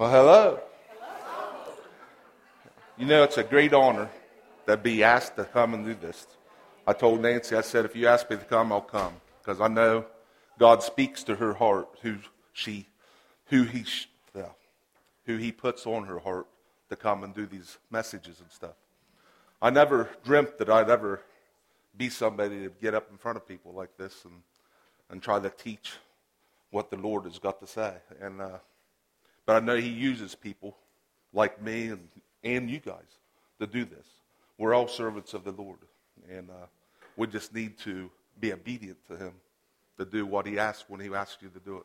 Well, hello. You know, it's a great honor to be asked to come and do this. I told Nancy, I said, if you ask me to come, I'll come. Because I know God speaks to her heart, who he puts on her heart to come and do these messages and stuff. I never dreamt that I'd ever be somebody to get up in front of people like this and try to teach what the Lord has got to say. But I know he uses people like me and you guys to do this. We're all servants of the Lord. And we just need to be obedient to him to do what he asks when he asks you to do it.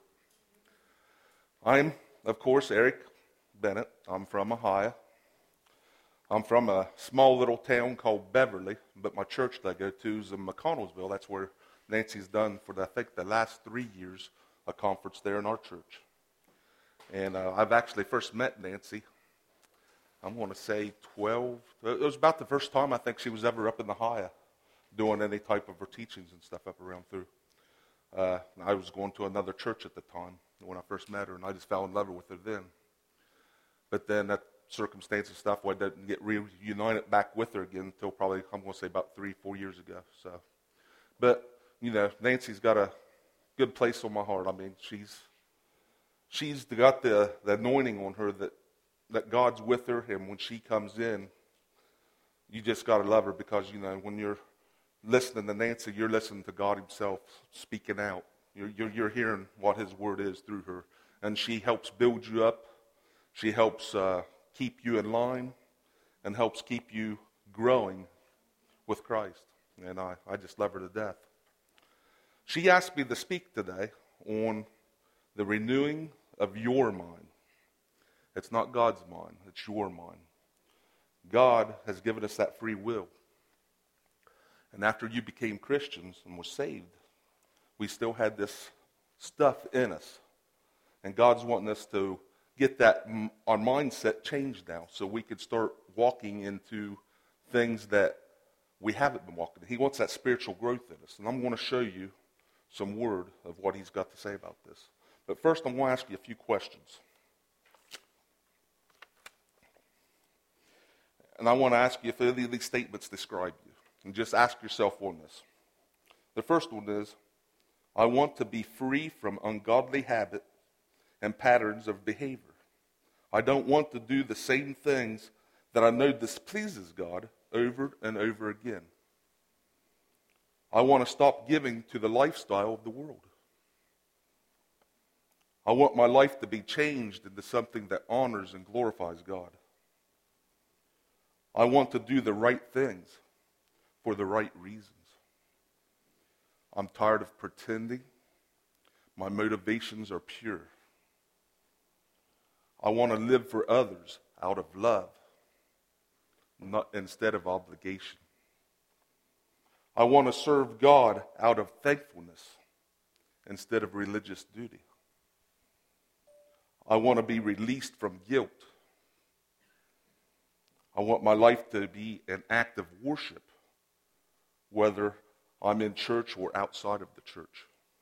I'm, of course, Eric Bennett. I'm from Ohio. I'm from a small little town called Beverly, but my church that I go to is in McConnellsville. That's where Nancy's done for, I think, the last 3 years, a conference there in our church. And I've actually first met Nancy, I'm going to say 12. It was about the first time I think she was ever up in the Ohio doing any type of her teachings and stuff up around through. I was going to another church at the time when I first met her, and I just fell in love with her then. But then that circumstance and stuff, I didn't get reunited back with her again until probably, I'm going to say about 3-4 years ago. But, you know, Nancy's got a good place on my heart. I mean, she's got the anointing on her that God's with her, and when she comes in, you just got to love her because, you know, when you're listening to Nancy, you're listening to God himself speaking out. You're hearing what his word is through her, and she helps build you up. She helps keep you in line and helps keep you growing with Christ, and I just love her to death. She asked me to speak today on the renewing of your mind. It's not God's mind, it's your mind. God has given us that free will. And after you became Christians and were saved, we still had this stuff in us. And God's wanting us to get our mindset changed now so we could start walking into things that we haven't been walking in. He wants that spiritual growth in us. And I'm going to show you some word of what he's got to say about this. But first, I'm going to ask you a few questions. And I want to ask you if any of these statements describe you. And just ask yourself on this. The first one is, I want to be free from ungodly habit and patterns of behavior. I don't want to do the same things that I know displeases God over and over again. I want to stop giving to the lifestyle of the world. I want my life to be changed into something that honors and glorifies God. I want to do the right things for the right reasons. I'm tired of pretending. My motivations are pure. I want to live for others out of love, not instead of obligation. I want to serve God out of thankfulness instead of religious duty. I want to be released from guilt. I want my life to be an act of worship, whether I'm in church or outside of the church.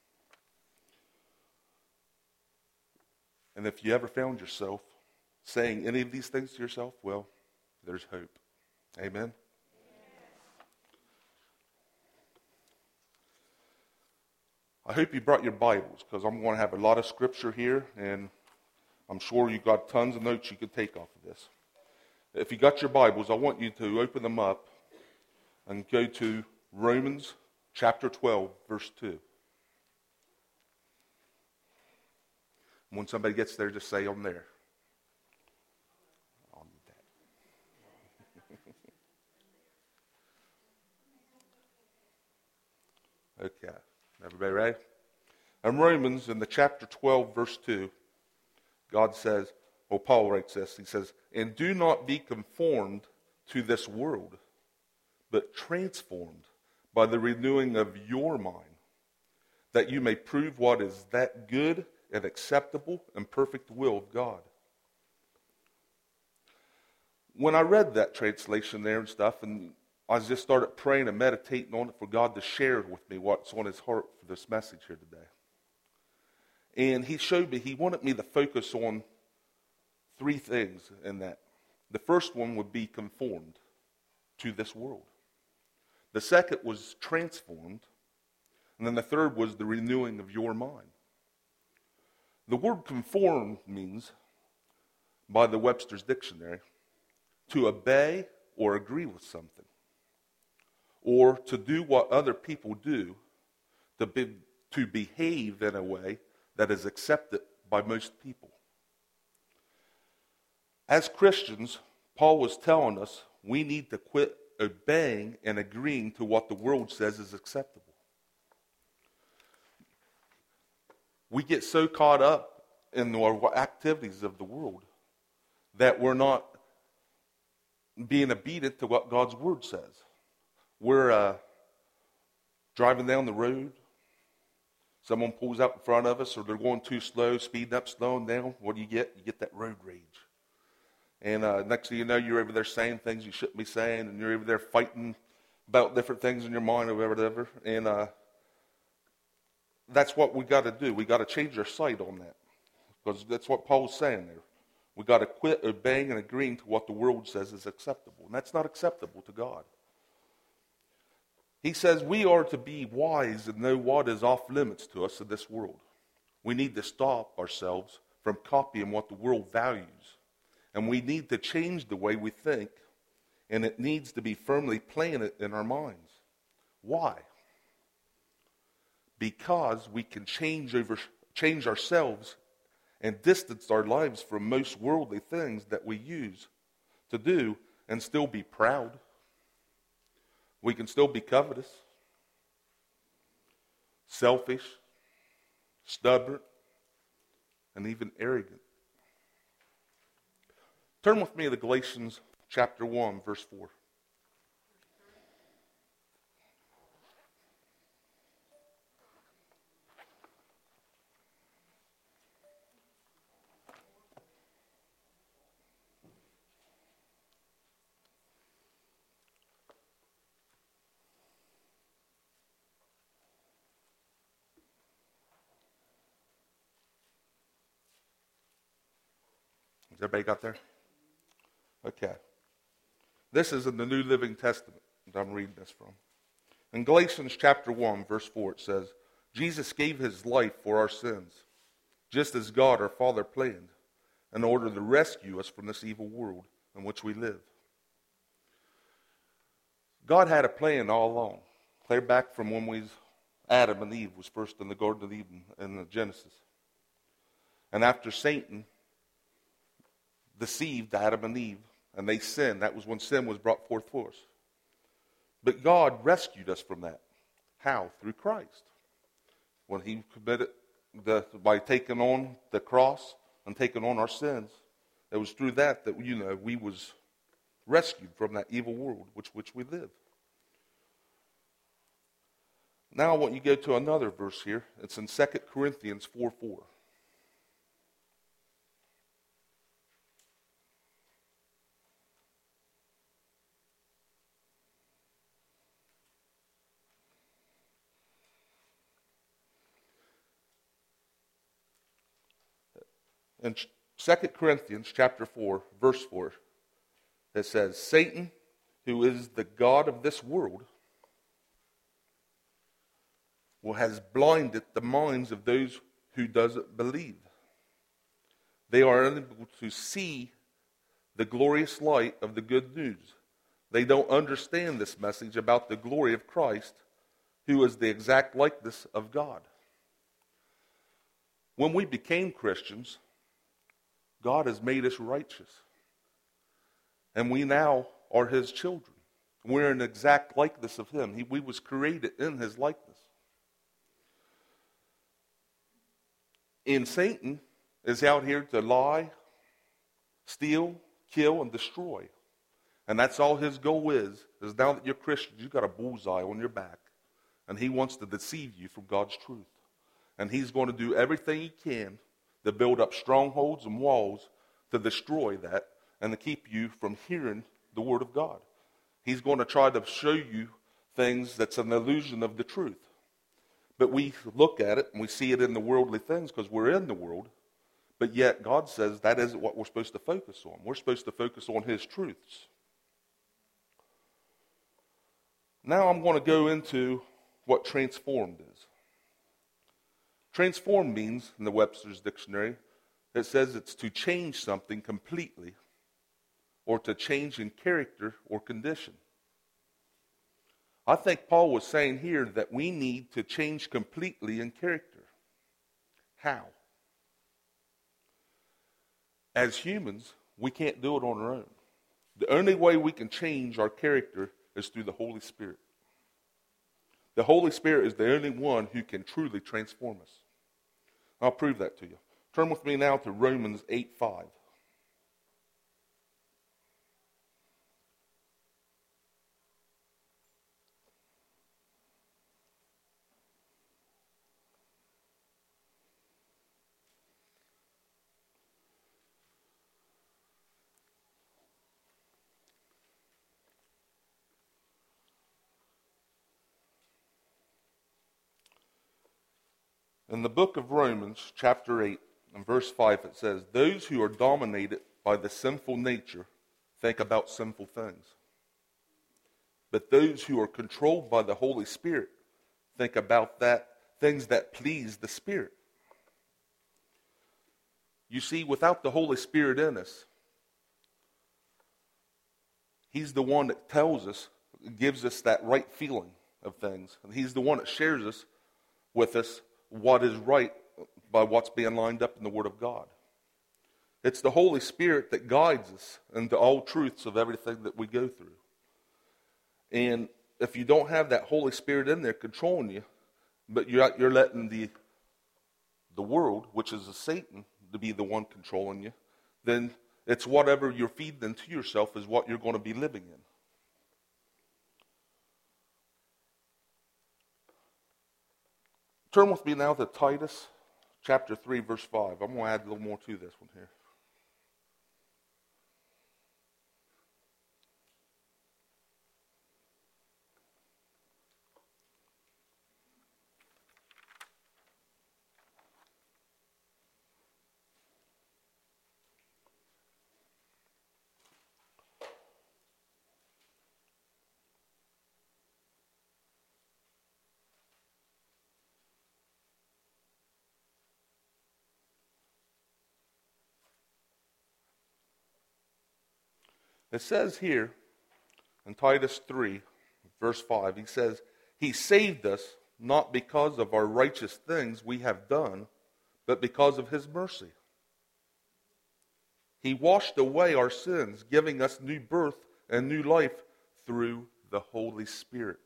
And if you ever found yourself saying any of these things to yourself, well, there's hope. Amen? I hope you brought your Bibles, because I'm going to have a lot of scripture here, and I'm sure you've got tons of notes you could take off of this. If you got your Bibles, I want you to open them up and go to Romans chapter 12, verse 2. When somebody gets there, just say, I'm there. I'll need that. Okay. Everybody ready? In Romans, in the chapter 12, verse 2, God says, well, Paul writes this, he says, and do not be conformed to this world, but transformed by the renewing of your mind, that you may prove what is that good and acceptable and perfect will of God. When I read that translation there and stuff, and I just started praying and meditating on it for God to share with me what's on his heart for this message here today. And he showed me, he wanted me to focus on three things in that. The first one would be conformed to this world. The second was transformed. And then the third was the renewing of your mind. The word conform means, by the Webster's Dictionary, to obey or agree with something, or to do what other people do, to behave in a way that is accepted by most people. As Christians, Paul was telling us we need to quit obeying and agreeing to what the world says is acceptable. We get so caught up in the activities of the world that we're not being obedient to what God's Word says. We're driving down the road. Someone pulls out in front of us, or they're going too slow, speeding up, slowing down. What do you get? You get that road rage. And next thing you know, you're over there saying things you shouldn't be saying, and you're over there fighting about different things in your mind or whatever. And that's what we got to do. We got to change our sight on that, because that's what Paul's saying there. We got to quit obeying and agreeing to what the world says is acceptable, and that's not acceptable to God. He says we are to be wise and know what is off limits to us in this world. We need to stop ourselves from copying what the world values, and we need to change the way we think, and it needs to be firmly planted in our minds. Why? Because we can change ourselves and distance our lives from most worldly things that we use to do and still be proud. We can still be covetous, selfish, stubborn, and even arrogant. Turn with me to Galatians chapter 1, verse 4. Has everybody got there? Okay. This is in the New Living Testament that I'm reading this from. In Galatians chapter 1, verse 4, it says, Jesus gave his life for our sins, just as God our Father planned, in order to rescue us from this evil world in which we live. God had a plan all along, clear back from when Adam and Eve was first in the Garden of Eden in the Genesis. And after Satan deceived Adam and Eve, and they sinned. That was when sin was brought forth for us. But God rescued us from that. How? Through Christ. When he committed by taking on the cross and taking on our sins, it was through that we was rescued from that evil world which we live. Now I want you to go to another verse here. It's in 2 Corinthians 4:4. In 2 Corinthians chapter 4, verse 4, it says, Satan, who is the god of this world, has blinded the minds of those who doesn't believe. They are unable to see the glorious light of the good news. They don't understand this message about the glory of Christ, who is the exact likeness of God. When we became Christians, God has made us righteous. And we now are his children. We're an exact likeness of him. We was created in his likeness. And Satan is out here to lie, steal, kill, and destroy. And that's all his goal is now that you're Christians, you've got a bullseye on your back. And he wants to deceive you from God's truth. And he's going to do everything he can to build up strongholds and walls to destroy that and to keep you from hearing the word of God. He's going to try to show you things that's an illusion of the truth. But we look at it and we see it in the worldly things because we're in the world. But yet God says that isn't what we're supposed to focus on. We're supposed to focus on His truths. Now I'm going to go into what transformed is. Transform means, in the Webster's Dictionary, it says it's to change something completely or to change in character or condition. I think Paul was saying here that we need to change completely in character. How? As humans, we can't do it on our own. The only way we can change our character is through the Holy Spirit. The Holy Spirit is the only one who can truly transform us. I'll prove that to you. Turn with me now to Romans 8:5. In the book of Romans, chapter 8, and verse 5, it says, "Those who are dominated by the sinful nature think about sinful things. But those who are controlled by the Holy Spirit think about things that please the Spirit." You see, without the Holy Spirit in us, He's the one that tells us, gives us that right feeling of things. And He's the one that shares with us what is right by what's being lined up in the Word of God. It's the Holy Spirit that guides us into all truths of everything that we go through. And if you don't have that Holy Spirit in there controlling you, but you're letting the world, which is Satan, to be the one controlling you, then it's whatever you're feeding into yourself is what you're going to be living in. Turn with me now to Titus chapter 3, verse 5. I'm going to add a little more to this one here. It says here in Titus 3, verse 5, he says, "He saved us not because of our righteous things we have done, but because of His mercy. He washed away our sins, giving us new birth and new life through the Holy Spirit."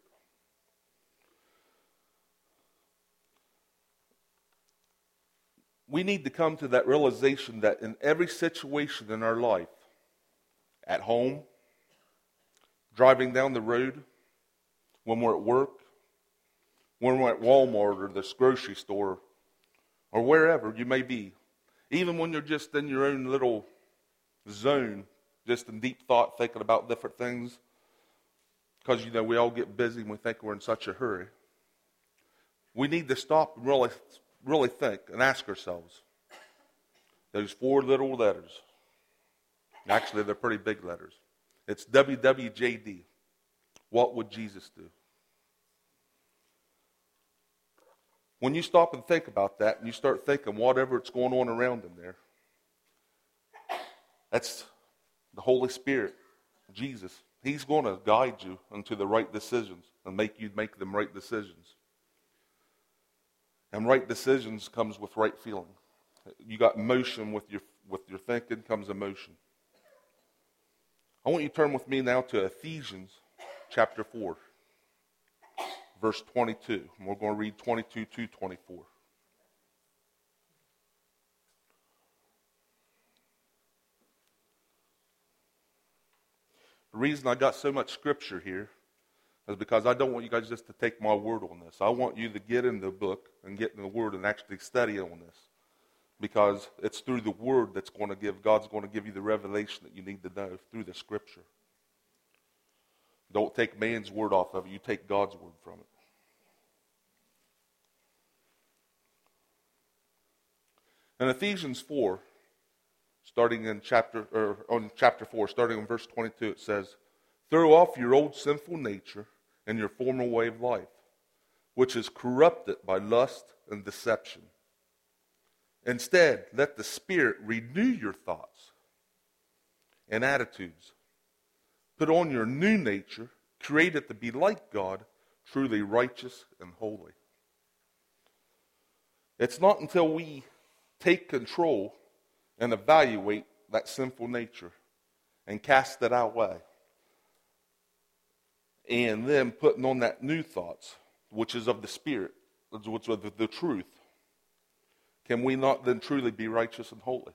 We need to come to that realization that in every situation in our life, at home, driving down the road, when we're at work, when we're at Walmart or this grocery store, or wherever you may be, even when you're just in your own little zone, just in deep thought, thinking about different things, because we all get busy and we think we're in such a hurry. We need to stop and really think and ask ourselves, those 4 little letters, actually, they're pretty big letters. It's WWJD. What would Jesus do? When you stop and think about that, and you start thinking whatever it's going on around in there, that's the Holy Spirit, Jesus. He's going to guide you into the right decisions and make you make them right decisions. And right decisions comes with right feeling. You got emotion with your thinking comes emotion. I want you to turn with me now to Ephesians chapter 4, verse 22. And we're going to read 22 to 24. The reason I got so much scripture here is because I don't want you guys just to take my word on this. I want you to get in the book and get in the word and actually study on this. Because it's through the Word that's going to God's going to give you the revelation that you need to know through the Scripture. Don't take man's word off of it. You take God's word from it. In Ephesians 4, starting in chapter 4, starting in verse 22, it says, "Throw off your old sinful nature and your former way of life, which is corrupted by lust and deception. Instead, let the Spirit renew your thoughts and attitudes. Put on your new nature, created to be like God, truly righteous and holy." It's not until we take control and evaluate that sinful nature and cast it our way, and then putting on that new thoughts, which is of the Spirit, which is of the truth, can we not then truly be righteous and holy?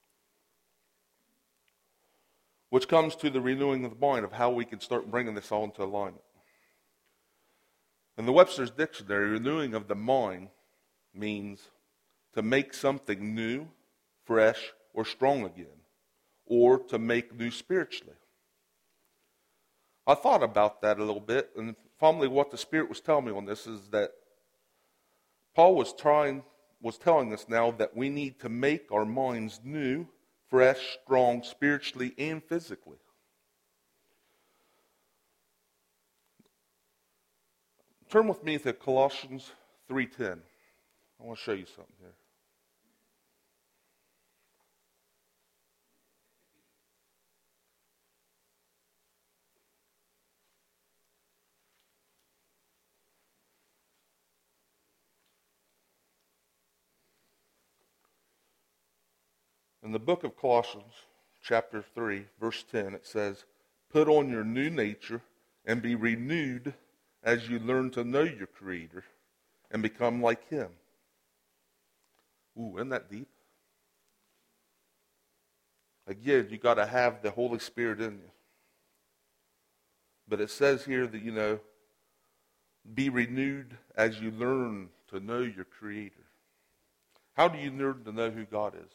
Which comes to the renewing of the mind of how we can start bringing this all into alignment. In the Webster's Dictionary, renewing of the mind means to make something new, fresh, or strong again, or to make new spiritually. I thought about that a little bit, and finally what the Spirit was telling me on this is that Paul was telling us now that we need to make our minds new, fresh, strong, spiritually and physically. Turn with me to Colossians 3:10. I want to show you something here. In the book of Colossians, chapter 3, verse 10, it says, "Put on your new nature and be renewed as you learn to know your Creator and become like Him." Ooh, isn't that deep? Again, you got to have the Holy Spirit in you. But it says here that, be renewed as you learn to know your Creator. How do you learn to know who God is?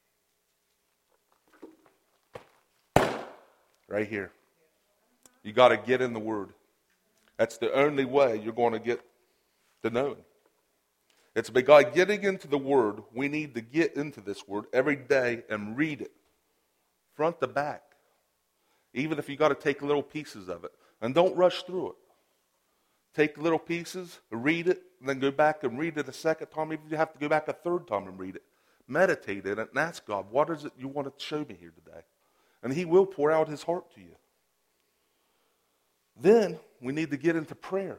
Right here. You got to get in the Word. That's the only way you're going to get to know Him. It's by getting into the Word. We need to get into this Word every day and read it, front to back. Even if you got to take little pieces of it. And don't rush through it. Take little pieces, read it, and then go back and read it a second time. Even if you have to go back a third time and read it. Meditate in it and ask God, what is it you want to show me here today? And He will pour out His heart to you. Then we need to get into prayer.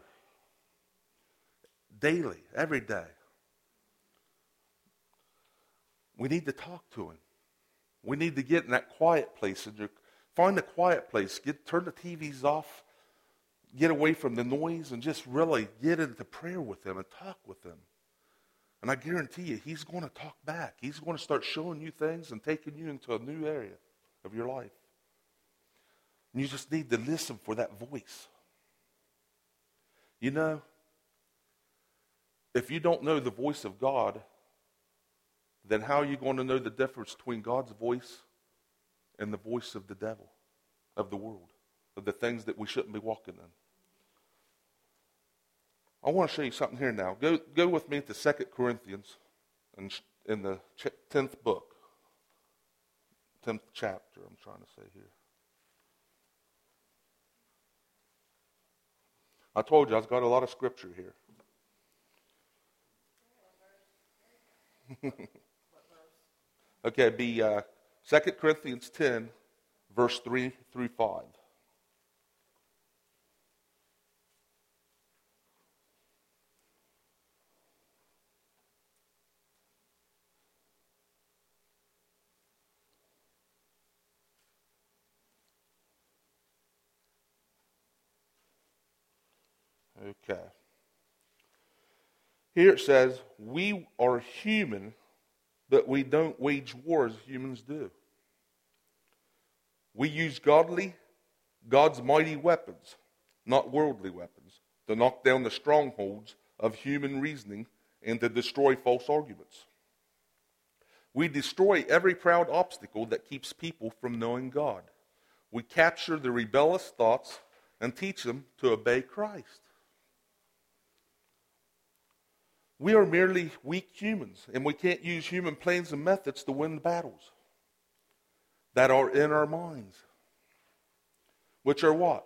Daily, every day. We need to talk to Him. We need to get in that quiet place. Find a quiet place. Turn the TVs off. Get away from the noise and just really get into prayer with Him and talk with Him. And I guarantee you, He's going to talk back. He's going to start showing you things and taking you into a new area of your life. And you just need to listen for that voice. If you don't know the voice of God, then how are you going to know the difference between God's voice and the voice of the devil, of the world, of the things that we shouldn't be walking in? I want to show you something here now. Go with me to 2 Corinthians in the 10th book. 10th chapter, I'm trying to say here. I told you I've got a lot of scripture here. Okay, it'd be 2 Corinthians 10, verse 3 through 5. Okay. Here it says, we are human, but we don't wage war as humans do. We use God's mighty weapons, not worldly weapons, to knock down the strongholds of human reasoning and to destroy false arguments. We destroy every proud obstacle that keeps people from knowing God. We capture the rebellious thoughts and teach them to obey Christ. We are merely weak humans, and we can't use human plans and methods to win battles. that are in our minds. Which are what?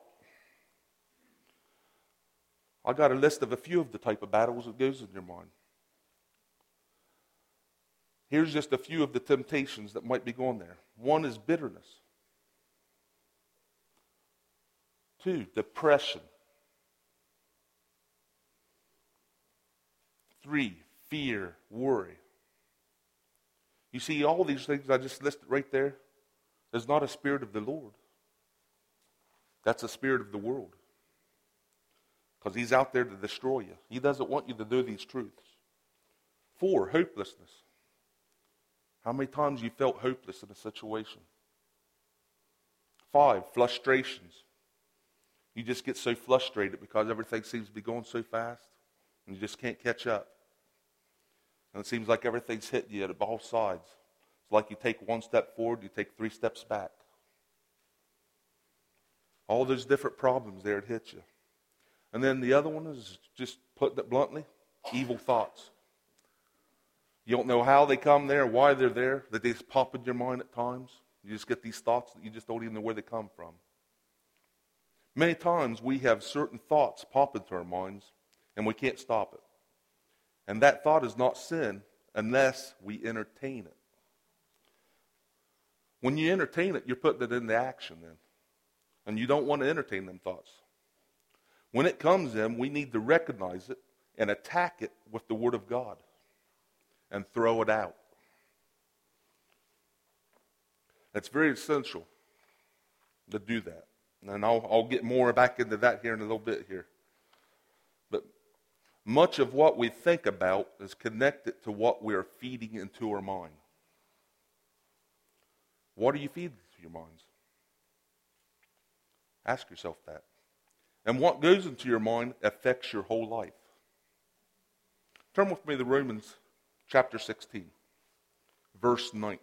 I got a list of a few of the type of battles that goes in your mind. Here's just a few of the temptations that might be going there. 1 is bitterness. 2, depression. 3, fear, worry. You see, all these things I just listed right there is not a spirit of the Lord. That's a spirit of the world. Because he's out there to destroy you. He doesn't want you to know these truths. 4, hopelessness. How many times you felt hopeless in a situation? 5, frustrations. You just get so frustrated because everything seems to be going so fast and you just can't catch up. And it seems like everything's hitting you at both sides. It's like you take 1 step forward, you take 3 steps back. All those different problems there that hit you. And then the other one is, just putting it bluntly, evil thoughts. You don't know how they come there, why they're there, that they just pop in your mind at times. You just get these thoughts that you just don't even know where they come from. Many times we have certain thoughts pop into our minds and we can't stop it. And that thought is not sin unless we entertain it. When you entertain it, you're putting it into action then. And you don't want to entertain them thoughts. When it comes in, we need to recognize it and attack it with the Word of God and throw it out. It's very essential to do that. And I'll get more back into that here in a little bit here. But much of what we think about is connected to what we are feeding into our mind. What are you feeding to your minds? Ask yourself that. And what goes into your mind affects your whole life. Turn with me to Romans chapter 16, verse 19.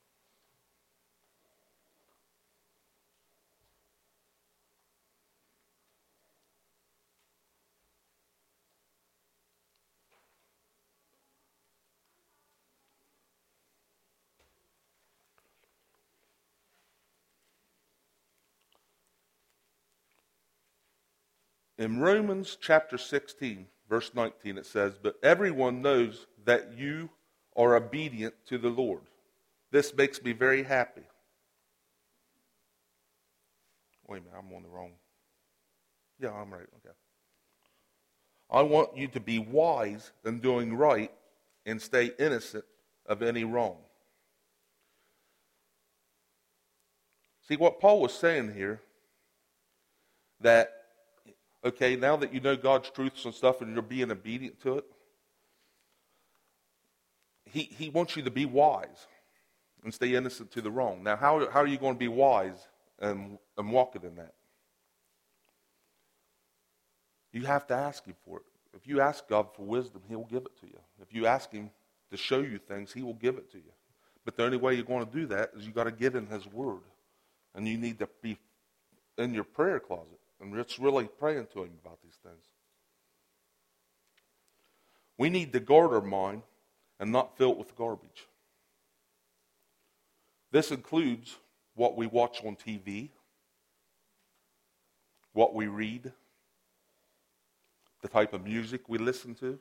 In Romans chapter 16, verse 19, it says, "But everyone knows that you are obedient to the Lord. This makes me very happy." Wait a minute, I'm on the wrong. Yeah, I'm right. Okay. "I want you to be wise in doing right and stay innocent of any wrong." See, what Paul was saying here, that okay, now that you know God's truths and stuff and you're being obedient to it, he wants you to be wise and stay innocent to the wrong. Now, how are you going to be wise and walking in that? You have to ask him for it. If you ask God for wisdom, he will give it to you. If you ask him to show you things, he will give it to you. But the only way you're going to do that is you got to get in his word. And you need to be in your prayer closet and just really praying to him about these things. We need to guard our mind and not fill it with garbage. This includes what we watch on TV, what we read, the type of music we listen to.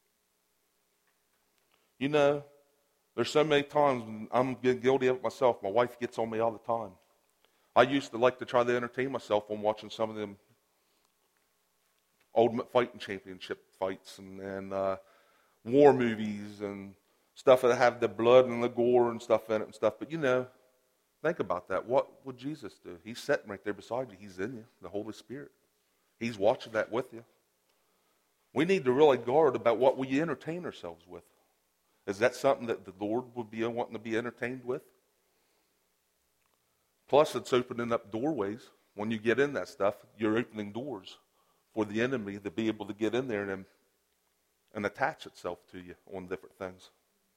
You know, there's so many times when I'm guilty of it myself. My wife gets on me all the time. I used to like to try to entertain myself on watching some of them Ultimate Fighting Championship fights and war movies and stuff that have the blood and the gore and stuff in it and stuff. But you know, think about that. What would Jesus do? He's sitting right there beside you. He's in you, the Holy Spirit. He's watching that with you. We need to really guard about what we entertain ourselves with. Is that something that the Lord would be wanting to be entertained with? Plus, it's opening up doorways. When you get in that stuff, you're opening doors for the enemy to be able to get in there and attach itself to you on different things.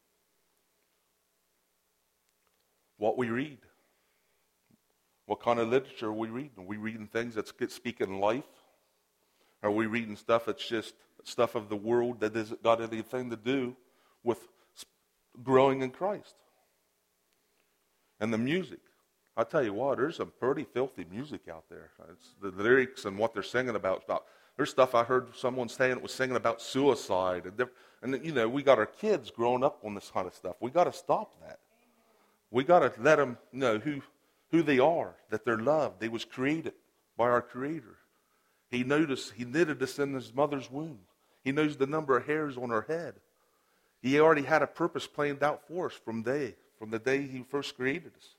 What we read. What kind of literature are we reading? Are we reading things that speak in life? Are we reading stuff that's just stuff of the world that hasn't got anything to do with growing in Christ? And the music. I tell you what, there's some pretty filthy music out there. It's the lyrics and what they're singing about. There's stuff I heard someone saying that was singing about suicide. And we got our kids growing up on this kind of stuff. We got to stop that. We got to let them know who they are, that they're loved. They was created by our Creator. He knitted us in his mother's womb. He knows the number of hairs on our head. He already had a purpose planned out for us from the day he first created us.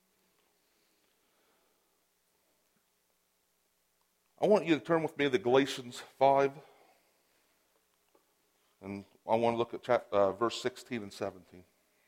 I want you to turn with me to Galatians 5. And I want to look at verse 16 and 17.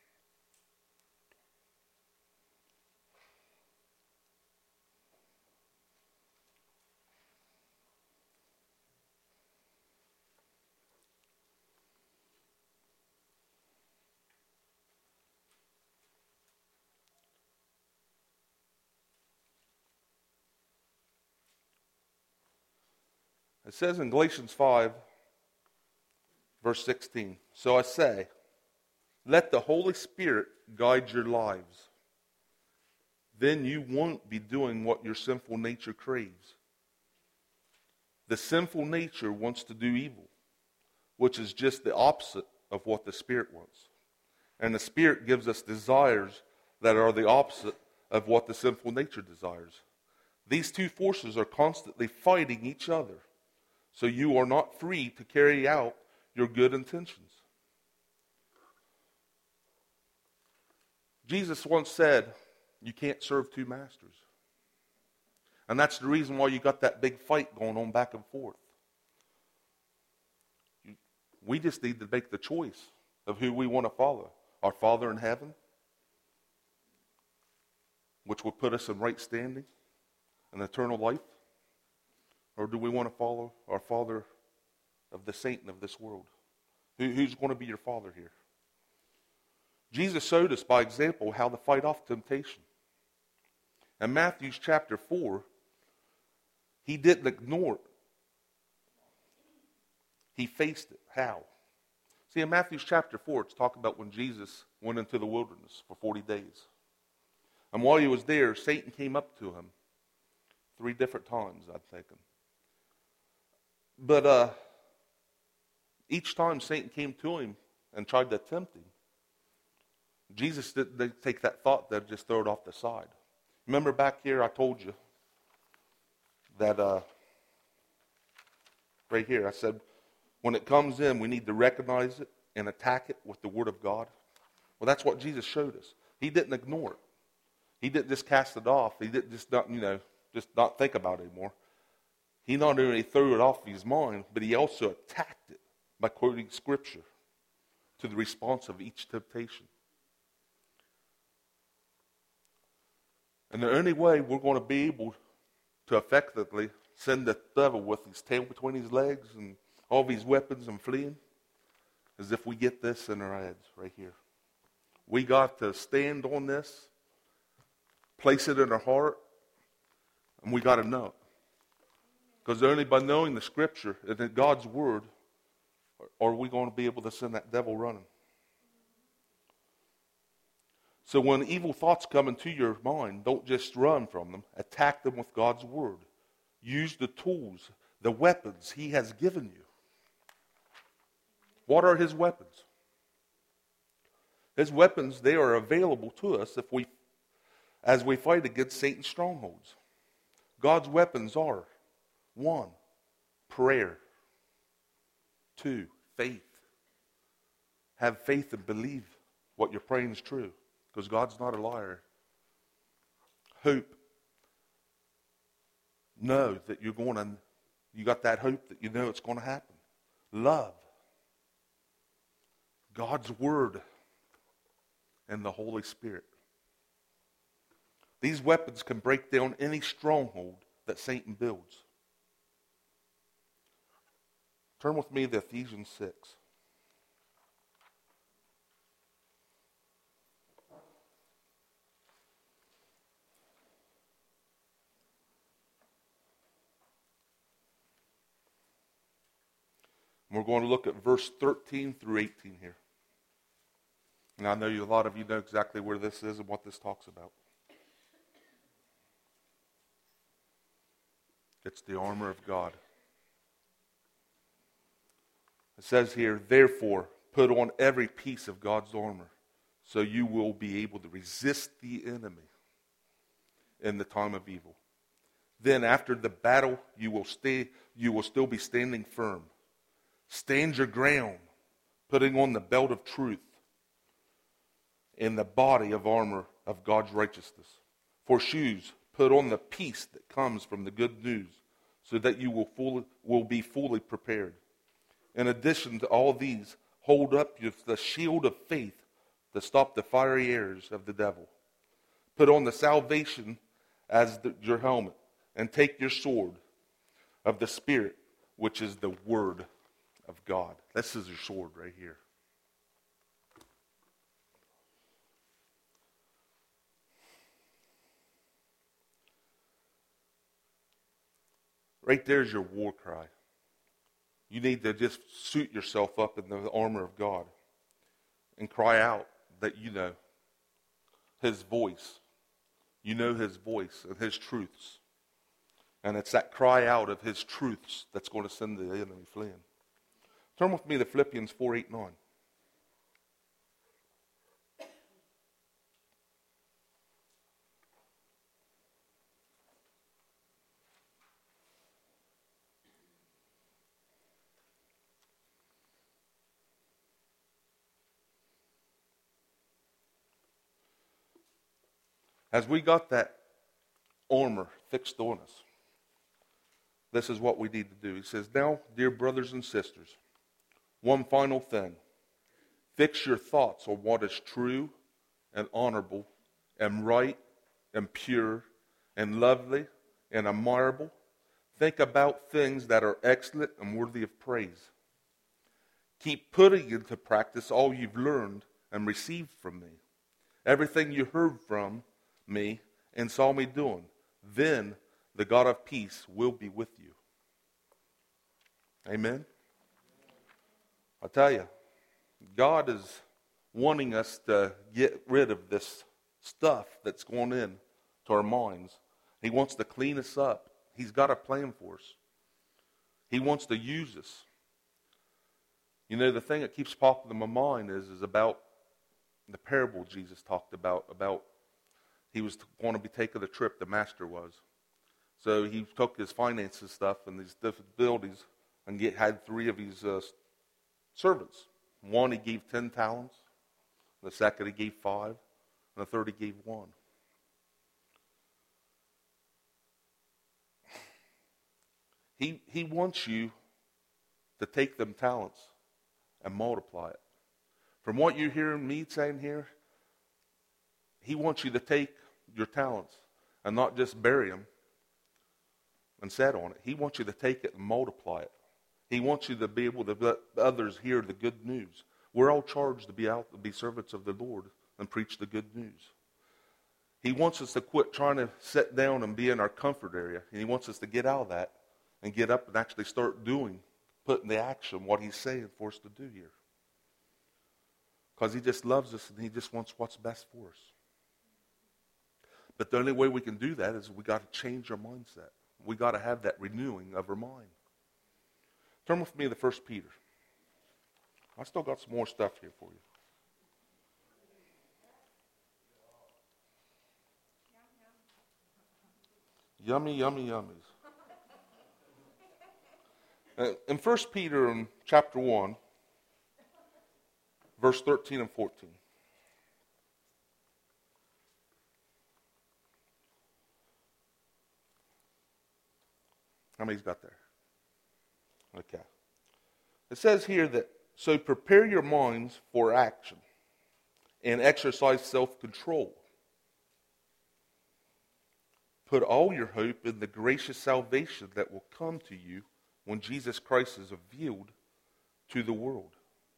It says in Galatians 5, verse 16, "So I say, let the Holy Spirit guide your lives. Then you won't be doing what your sinful nature craves. The sinful nature wants to do evil, which is just the opposite of what the Spirit wants. And the Spirit gives us desires that are the opposite of what the sinful nature desires. These two forces are constantly fighting each other. So you are not free to carry out your good intentions." Jesus once said, you can't serve two masters. And that's the reason why you got that big fight going on back and forth. We just need to make the choice of who we want to follow. Our Father in heaven, which will put us in right standing and eternal life. Or do we want to follow our father of the Satan of this world? Who's going to be your father here? Jesus showed us by example how to fight off temptation. In Matthew chapter 4, he didn't ignore it. He faced it. How? See, in Matthew chapter 4, it's talking about when Jesus went into the wilderness for 40 days. And while he was there, Satan came up to him 3 different times, I'm thinking. But each time Satan came to him and tried to tempt him, Jesus didn't take that thought there, just throw it off the side. Remember back here I told you that right here I said when it comes in we need to recognize it and attack it with the Word of God. Well, that's what Jesus showed us. He didn't ignore it. He didn't just cast it off. He didn't just not think about it anymore. He not only threw it off his mind, but he also attacked it by quoting Scripture to the response of each temptation. And the only way we're going to be able to effectively send the devil with his tail between his legs and all these weapons and fleeing is if we get this in our heads right here. We got to stand on this, place it in our heart, and we got to know it. Because only by knowing the Scripture and God's Word are we going to be able to send that devil running. So when evil thoughts come into your mind, don't just run from them. Attack them with God's Word. Use the tools, the weapons He has given you. What are His weapons? His weapons, they are available to us as we fight against Satan's strongholds. God's weapons are 1, prayer. 2, faith. Have faith and believe what you're praying is true, because God's not a liar. Hope. Know that you got that hope that you know it's going to happen. Love. God's Word and the Holy Spirit. These weapons can break down any stronghold that Satan builds. Turn with me to Ephesians 6. We're going to look at verse 13 through 18 here. And I know a lot of you know exactly where this is and what this talks about. It's the armor of God. It says here, therefore, put on every piece of God's armor, so you will be able to resist the enemy in the time of evil. Then after the battle, you will still be standing firm. Stand your ground, putting on the belt of truth and the body of armor of God's righteousness. For shoes, put on the peace that comes from the good news, so that you will be fully prepared. In addition to all these, hold up the shield of faith to stop the fiery arrows of the devil. Put on the salvation as your helmet, and take your sword of the Spirit, which is the Word of God. This is your sword right here. Right there is your war cry. You need to just suit yourself up in the armor of God and cry out that you know His voice. You know His voice and His truths. And it's that cry out of His truths that's going to send the enemy fleeing. Turn with me to Philippians 4:8-9. As we got that armor fixed on us, this is what we need to do. He says, now, dear brothers and sisters, one final thing. Fix your thoughts on what is true and honorable and right and pure and lovely and admirable. Think about things that are excellent and worthy of praise. Keep putting into practice all you've learned and received from me. Everything you heard from me and saw me doing. Then the God of peace will be with you. Amen? I tell you, God is wanting us to get rid of this stuff that's going in to our minds. He wants to clean us up. He's got a plan for us. He wants to use us. You know, the thing that keeps popping in my mind is about the parable Jesus talked about he was going to be taking the trip, the master was. So he took his finances stuff and these different abilities and had 3 of his servants. One he gave 10 talents, the second he gave 5, and the third he gave 1. He wants you to take them talents and multiply it. From what you're hearing me saying here, He wants you to take your talents and not just bury them and set on it. He wants you to take it and multiply it. He wants you to be able to let others hear the good news. We're all charged to be out to be servants of the Lord and preach the good news. He wants us to quit trying to sit down and be in our comfort area. And He wants us to get out of that and get up and actually start doing, put into action what He's saying for us to do here. Because He just loves us and He just wants what's best for us. But the only way we can do that is we got to change our mindset. We got to have that renewing of our mind. Turn with me to 1 Peter. I still got some more stuff here for you. Yummy, yummy, yummies. In 1 Peter in chapter 1, verse 13 and 14. How many's got there? Okay. It says here that, so prepare your minds for action and exercise self-control. Put all your hope in the gracious salvation that will come to you when Jesus Christ is revealed to the world.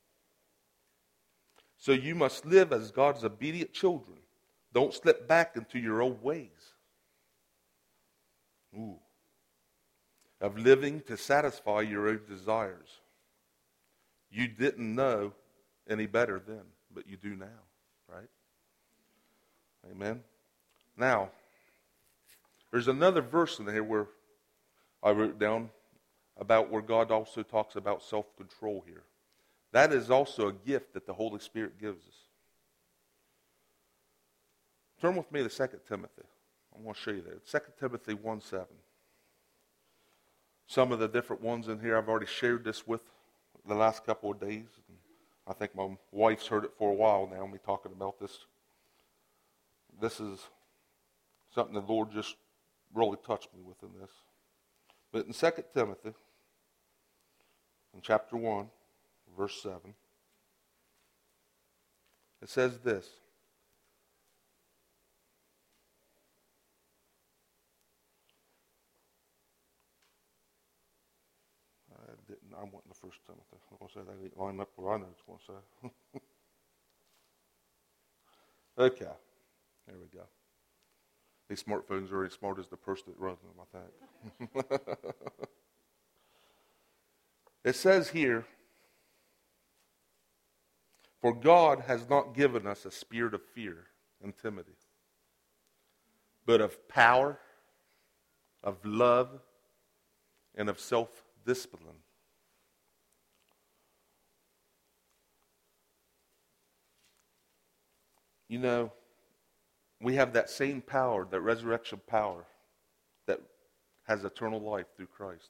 So you must live as God's obedient children. Don't slip back into your old ways. Of living to satisfy your own desires. You didn't know any better then, but you do now, right? Amen. Now, there's another verse in here where I wrote down about where God also talks about self-control here. That is also a gift that the Holy Spirit gives us. Turn with me to 2 Timothy. I want to show you that. 2 Timothy 1:7. Some of the different ones in here, I've already shared this with the last couple of days. I think my wife's heard it for a while now, me talking about this. This is something the Lord just really touched me with in this. But in 2 Timothy, in chapter 1, verse 7, it says this. I went in the First Timothy. I'm going to say that didn't line up where I know it's going to say. Okay. There we go. These smartphones are as smart as the person that runs them, I think. It says here, for God has not given us a spirit of fear and timidity, but of power, of love, and of self-discipline. You know, we have that same power, that resurrection power that has eternal life through Christ.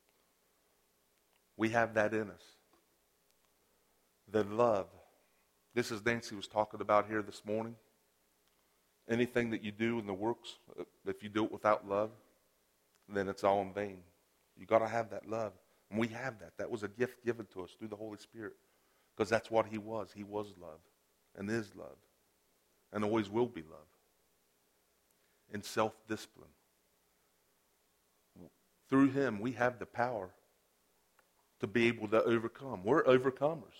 We have that in us. The love. This is Nancy was talking about here this morning. Anything that you do in the works, if you do it without love, then it's all in vain. You got to have that love. And we have that. That was a gift given to us through the Holy Spirit. Because that's what he was. He was love and is love. And always will be love. And self-discipline. Through him, we have the power to be able to overcome. We're overcomers.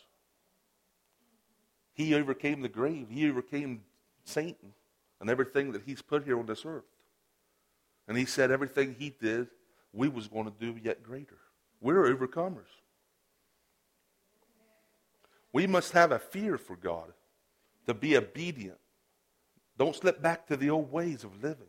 He overcame the grave. He overcame Satan and everything that he's put here on this earth. And he said everything he did, we was going to do yet greater. We're overcomers. We must have a fear for God, to be obedient. Don't slip back to the old ways of living.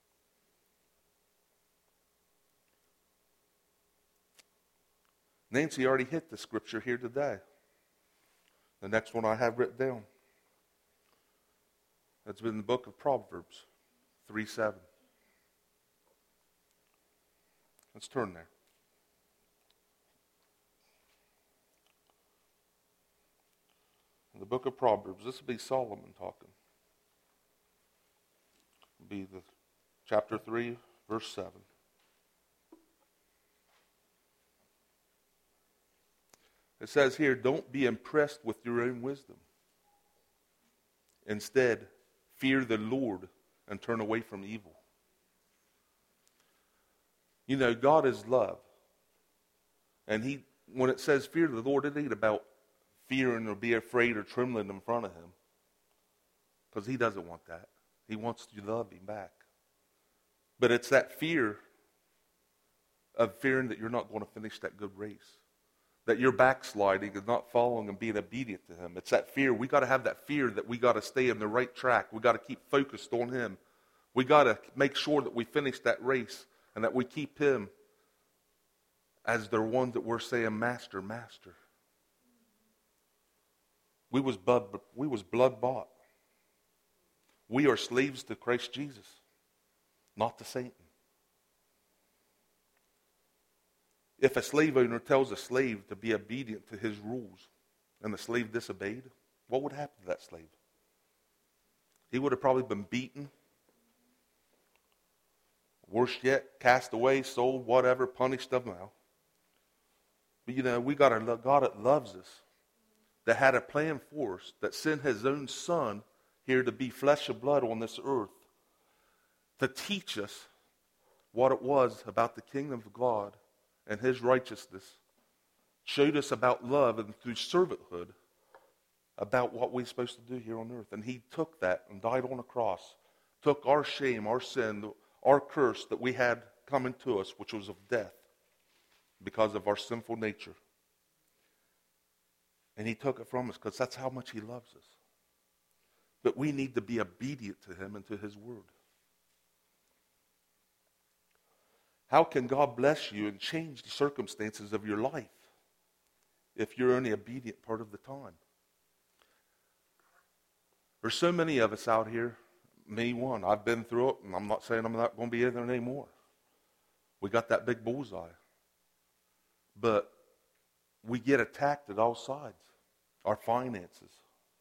Nancy already hit the scripture here today. The next one I have written down. That's in the book of Proverbs 3:7. Let's turn there. In the book of Proverbs, this will be Solomon talking. It'll be the chapter 3, verse 7. It says here, don't be impressed with your own wisdom. Instead, fear the Lord and turn away from evil. You know, God is love. And when it says fear the Lord, it ain't about fearing or be afraid or trembling in front of him. Because he doesn't want that. He wants you to love him back. But it's that fear of fearing that you're not going to finish that good race. That you're backsliding and not following and being obedient to him. It's that fear. We got to have that fear that we got to stay in the right track. We got to keep focused on him. We got to make sure that we finish that race and that we keep him as the one that we're saying, Master, Master. We was blood bought. We are slaves to Christ Jesus, not to Satan. If a slave owner tells a slave to be obedient to his rules and the slave disobeyed, what would happen to that slave? He would have probably been beaten. Worse yet, cast away, sold, whatever, punished of now. But you know, we got a God that loves us, that had a plan for us, that sent his own son here to be flesh and blood on this earth, to teach us what it was about the kingdom of God and his righteousness, showed us about love and through servanthood about what we're supposed to do here on earth. And he took that and died on a cross, took our shame, our sin, our curse that we had coming to us, which was of death because of our sinful nature. And he took it from us because that's how much he loves us. But we need to be obedient to him and to his word. How can God bless you and change the circumstances of your life if you're only obedient part of the time? There's so many of us out here, me one, I've been through it, and I'm not saying I'm not going to be in there anymore. We got that big bullseye. But we get attacked at all sides. Our finances,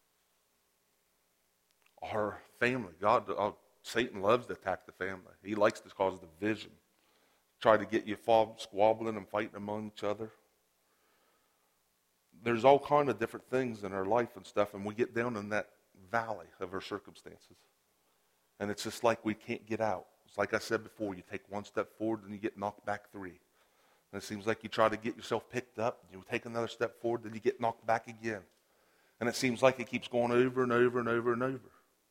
our family. Satan loves to attack the family. He likes to cause division. Try to get you squabbling and fighting among each other. There's all kind of different things in our life and stuff, and we get down in that valley of our circumstances. And it's just like we can't get out. It's like I said before, you take one step forward and you get knocked back 3. And it seems like you try to get yourself picked up, you take another step forward, then you get knocked back again. And it seems like it keeps going over and over and over and over.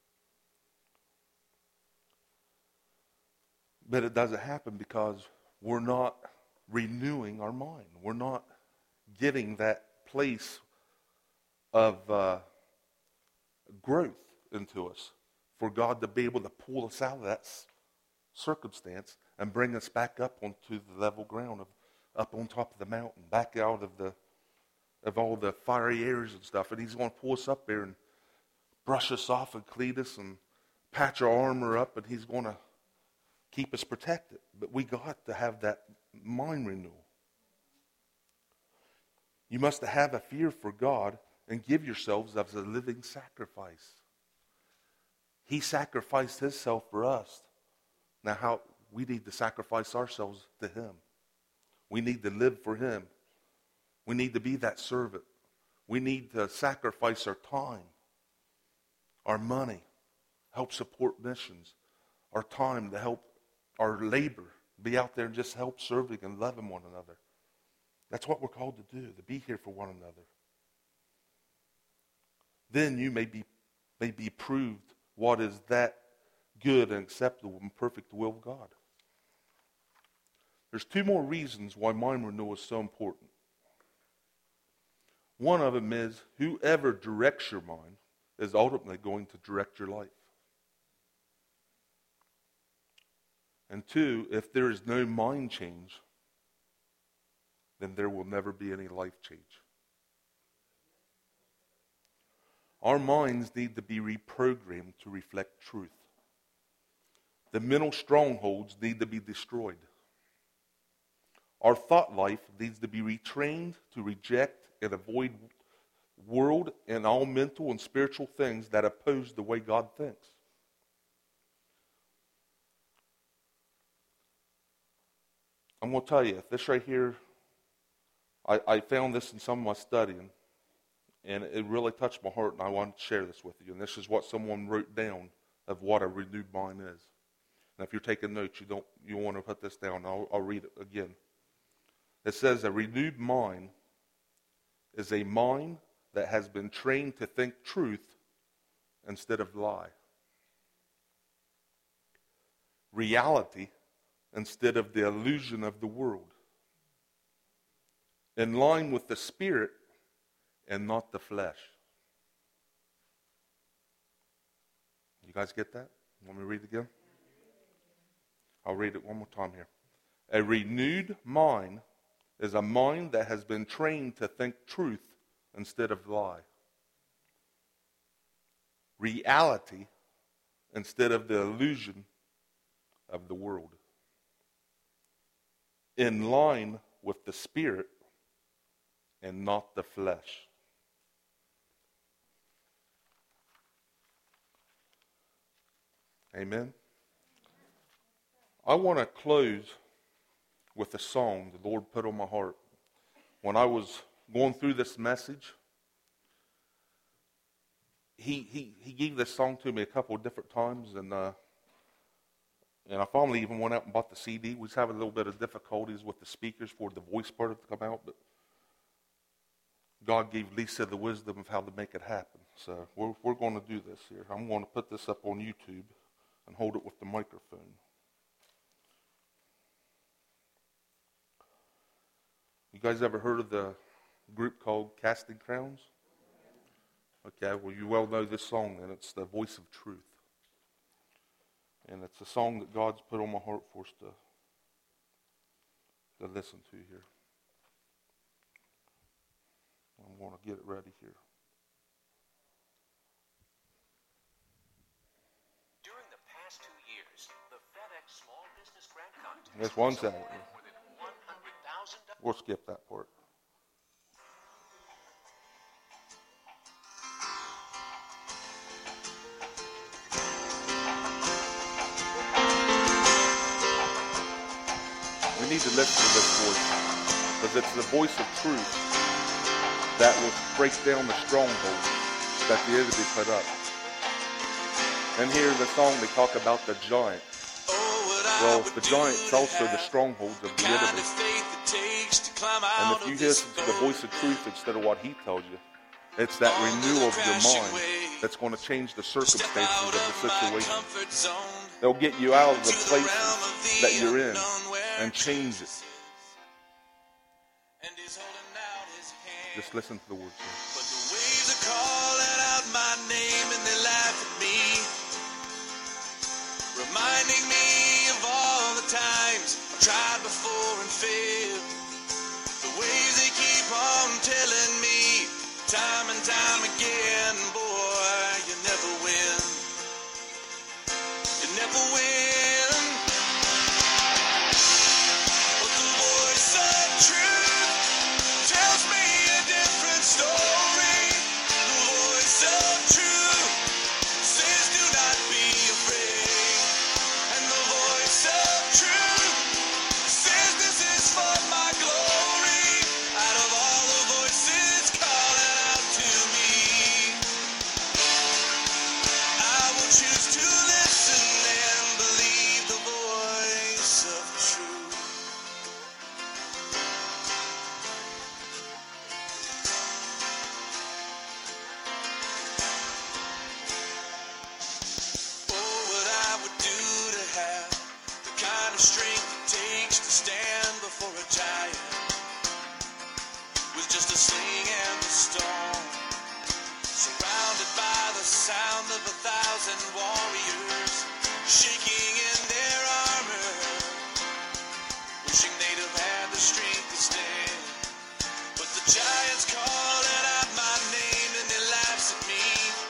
But it doesn't happen because we're not renewing our mind. We're not getting that place of growth into us for God to be able to pull us out of that circumstance and bring us back up onto the level ground, up on top of the mountain, back out of all the fiery areas and stuff. And he's going to pull us up there and brush us off and clean us and patch our armor up, and he's going to keep us protected. But we got to have that mind renewal. You must have a fear for God and give yourselves as a living sacrifice. He sacrificed himself for us. Now how we need to sacrifice ourselves to him. We need to live for him. We need to be that servant. We need to sacrifice our time, our money, help support missions, our time to help our labor, be out there and just help serving and loving one another. That's what we're called to do, to be here for one another. Then you may be proved what is that good and acceptable and perfect will of God. There's 2 more reasons why mind renewal is so important. One of them is whoever directs your mind is ultimately going to direct your life. And 2, if there is no mind change, then there will never be any life change. Our minds need to be reprogrammed to reflect truth. The mental strongholds need to be destroyed. Our thought life needs to be retrained to reject and avoid world and all mental and spiritual things that oppose the way God thinks. I'm going to tell you, this right here, I found this in some of my studying, and it really touched my heart, and I wanted to share this with you. And this is what someone wrote down of what a renewed mind is. Now, if you're taking notes, you want to put this down. I'll read it again. It says, a renewed mind is a mind that has been trained to think truth instead of lie. Reality instead of the illusion of the world. In line with the Spirit and not the flesh. You guys get that? Want me to read it again? I'll read it one more time here. A renewed mind is a mind that has been trained to think truth instead of lie. Reality instead of the illusion of the world. In line with the Spirit and not the flesh. Amen. I want to close with a song the Lord put on my heart. When I was going through this message, He gave this song to me a couple of different times, and I finally even went out and bought the CD. We was having a little bit of difficulties with the speakers for the voice part to come out, but God gave Lisa the wisdom of how to make it happen. So we're going to do this here. I'm going to put this up on YouTube and hold it with the microphone. You guys ever heard of the group called Casting Crowns? Okay, well you well know this song, and it's the voice of truth. And it's a song that God's put on my heart for us to to listen to here. I'm going to get it ready here. During the past 2 years, the FedEx Small Business Grant Contest. There's one second. More than $100,000. We'll skip that part. We need to listen to this voice, because it's the voice of truth that will break down the strongholds that the enemy put up. And here in the song they talk about the giant. Well, the giant's also the strongholds of the enemy. And if you listen to the voice of truth instead of what he tells you, it's that renewal of your mind that's going to change the circumstances of the situation. They'll get you out of the places that you're in and change it. Just listen to the words. But the waves are calling out my name and they laugh at me, reminding me of all the times I've tried before and failed. The waves, they keep on telling me time and time again, boy, you never win. You never win. But the voice of truth tells me a different story. The voice of truth says do not be afraid. And the voice of truth says this is for my glory. Out of all the voices calling out to me, I will choose to listen and believe the voice of truth. Oh, what I would do to have the kind of strength it takes to stand before a giant with just a sling and a stone, surrounded by the sound of 1,000 warriors shaking in their armor, wishing they'd have had the strength to stand. But the giant's calling out my name and he laughs at me,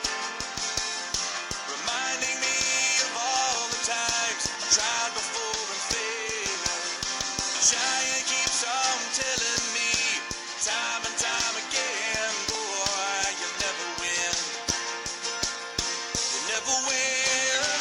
reminding me of all the times I tried before and failed. The giant keeps on telling me time and time again, boy, you never win. You never win.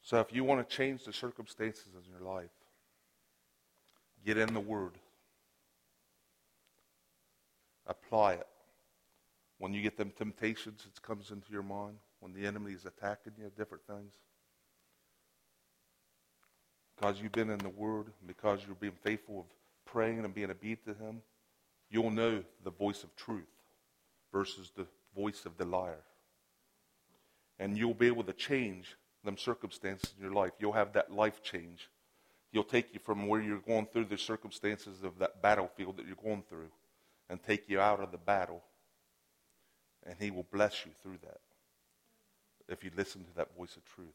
So if you want to change the circumstances in your life, get in the Word. Apply it. When you get them temptations that comes into your mind, when the enemy is attacking you, different things, because you've been in the Word, because you're being faithful of praying and being obedient to Him, you'll know the voice of truth versus the voice of the liar. And you'll be able to change them circumstances in your life. You'll have that life change. He'll take you from where you're going through the circumstances of that battlefield that you're going through and take you out of the battle. And He will bless you through that if you listen to that voice of truth.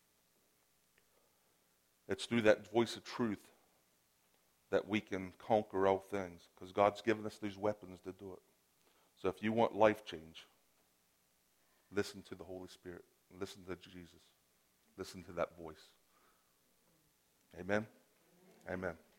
It's through that voice of truth that we can conquer all things, because God's given us these weapons to do it. So if you want life change, listen to the Holy Spirit. Listen to Jesus. Listen to that voice. Amen? Amen.